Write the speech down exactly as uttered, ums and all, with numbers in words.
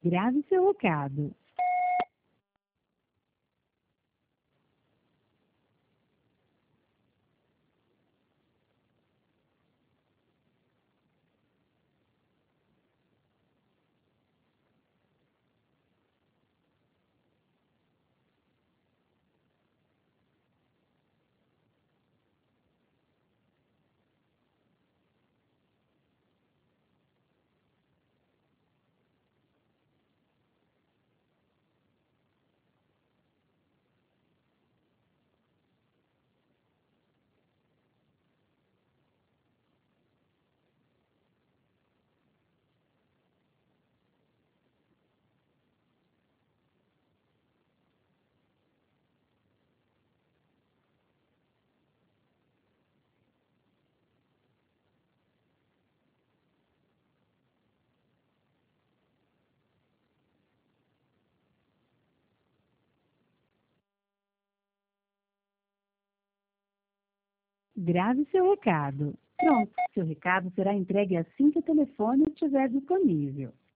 Grave seu recado. Grave seu recado. Pronto, seu recado será entregue assim que o telefone estiver disponível.